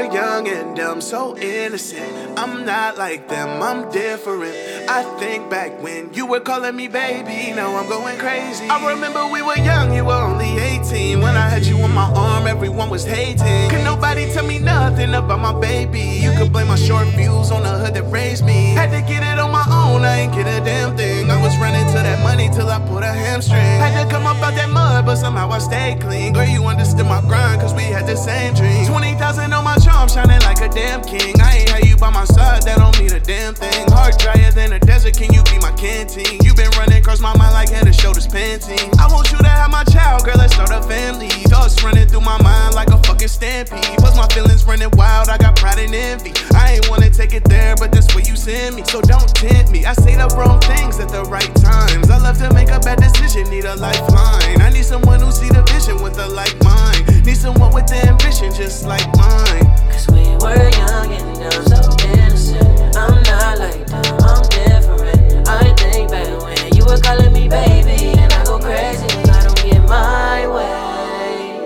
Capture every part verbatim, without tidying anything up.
young and dumb, so innocent. I'm not like them, I'm different. I think back when you were calling me baby, now I'm going crazy. I remember we were young, you were only eighteen. When I had you on my arm, everyone was hating. Could nobody tell me nothing about my baby? You could blame my short views on the hood that raised me. Had to get it on my own, I ain't get a damn thing. I was running to that money till I pulled a hamstring. Had to come up out that mud, but somehow I stayed clean. Girl, you understood my grind, cause we had the same dream. twenty thousand on my charm, shining like a damn king. I ain't had you by my side, that don't mean a damn thing. Heart drier than a desert, can you be my canteen? You been running across my mind like head and shoulders panting. I want you to have my child, girl, let's start a family. Thoughts running through my mind like a fucking stampede. Plus my feelings running wild, I got pride and envy. I ain't wanna take it there, but that's where you send me. So don't tempt me, I say the wrong things at the right times. I love to make a bad decision, need a lifeline. I need someone who see the vision with a like mind. Need someone with the ambition just like mine. Cause we were young and dumb, so innocent. I'm not like them, I'm different. I think back when you were calling me baby, and I go crazy when I don't get my way.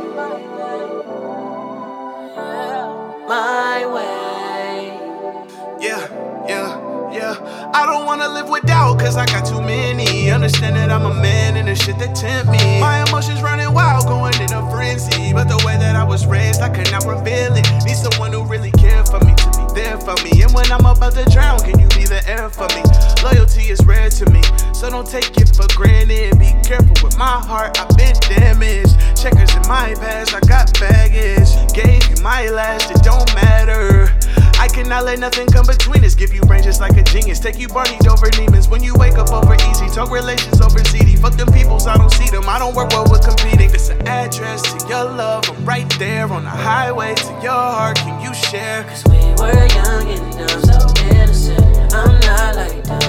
My way. Yeah, yeah, yeah. I don't wanna live without, cause I got too many. Understand that I'm a man and the shit that tempt me. My emotions running wild, going in a frenzy. But the way that I was raised, I could not reveal it. Need someone who really care for me, to be there for me. And when I'm about to drown, can you be the air for me? Loyalty is rare to me, so don't take it for granted. Be careful with my heart, I've been damaged. Checkers in my past, I got baggage. Gave you my last, it don't matter. I cannot let nothing come between us. Give you brain just like a genius. Take you Barney'd over demons. When you wake up over easy. Talk relations over Z D. Fuck them peoples, I don't see them. I don't work well with competing. It's an address to your love. I'm right there on the highway to your heart. Can you share? Cause we were young and dumb, so innocent. I'm not like them.